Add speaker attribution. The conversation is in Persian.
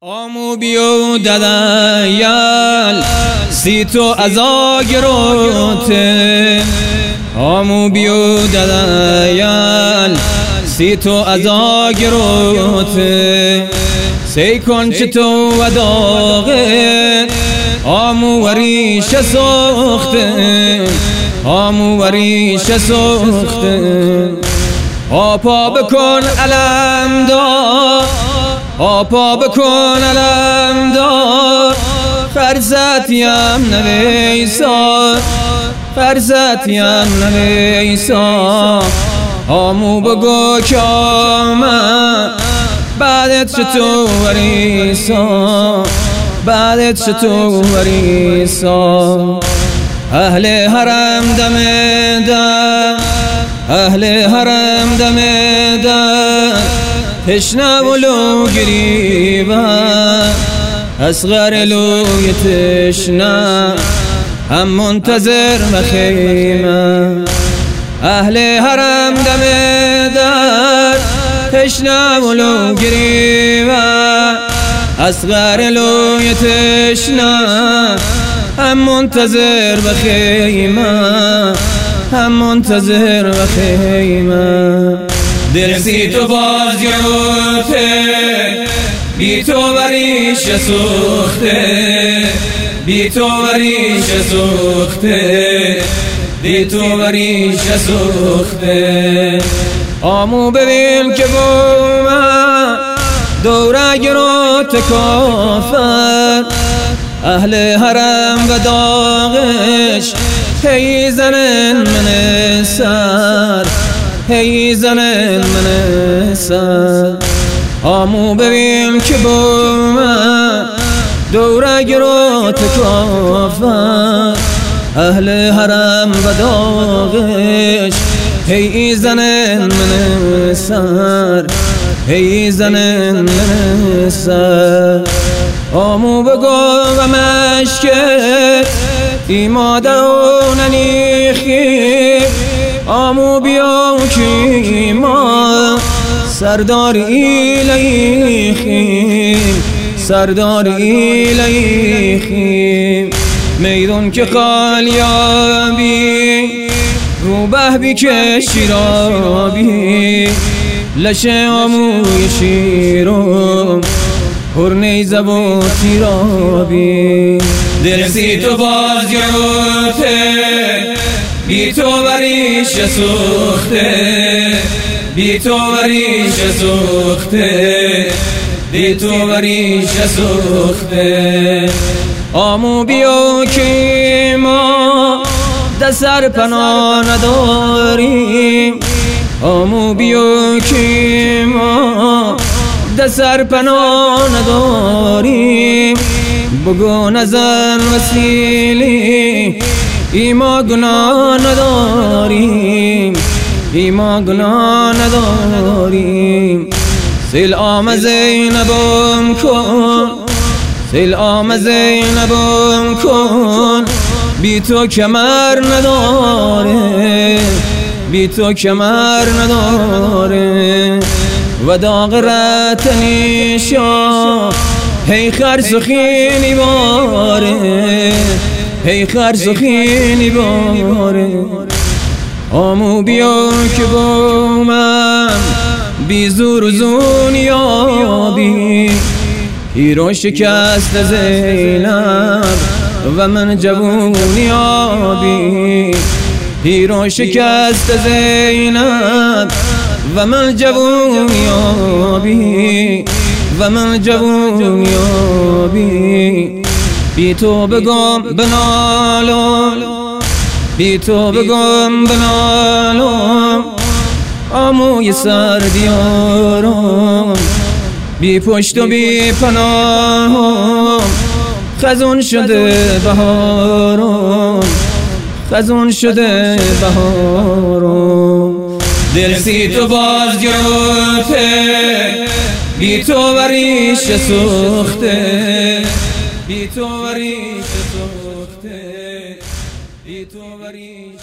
Speaker 1: آمو بیو ددایل سی تو ازا گروته آمو بیو ددایل سی تو ازا گروته سی کن چه تو وداغه آمو وریش سخته آمو وریش سخته آپا بکن علم دار آپا بکن علم دار فرزتیم نویسا فرزتیم نویسا آمو بگو که آمد بعدت چطور وریسا بعدت چطور وریسا اهل حرم دم دم اهل حرم دم دم تشنه ولو قريبا اصغر لوی تشنه هم منتظر مخیمه اهل حرم دم در تشنه ولو قريبا اصغر لوی تشنه هم منتظر بخیمه هم منتظر بخیمه دل سی تو باز گروته بی تو وریش سوخته بی تو وریش سوخته بی تو وریش سوخته آمو ببین که بومن دوره گروت کافر اهل حرم و داغش هی زنن من سر هی زنن من سر آمو ببین که بومن دوره گروت کافر اهل حرم و داغش هی زنن من سر هی زنن من سر آمو بگو و مشکت ای مادروننی خیب آمو بیاو که ما سردار ایلیخیم سردار ایلیخیم میدون که قالیابی روبه بی که شیرابی لشه آموی شیرم هر نیزب و تیرابی دل سی تو باز گروته بی تو وریش سوخته بی تو وریش سوخته بی تو وریش سوخته آمو بیو که ما دسر پناه نداریم آمو بیو که ما دسر پناه نداریم بگو نزن وسیلی ایما گناه نداریم ایما گناه نداریم سیل آم زینبم کن سیل آم زینبم کن بی تو کمر نداره بی تو کمر نداره و داغ رتنیشا هی خرسخینی باره هی خرسخینی باره آمو بیا که بومم بی زور و زونیابی هیرو شکست زینب و من جوونیابی هیرو شکست زینب و من جوونیابی و من جوونیابی بی تو بگم بنالم بی تو بگم بنالم آموی سر دیارم بی پشت و بی پناهم خزون شده بهارم خزون شده بهارم دل سی تو باز گروته بی تو وریش سوخته بی تو وریش سوخته بی تو وریش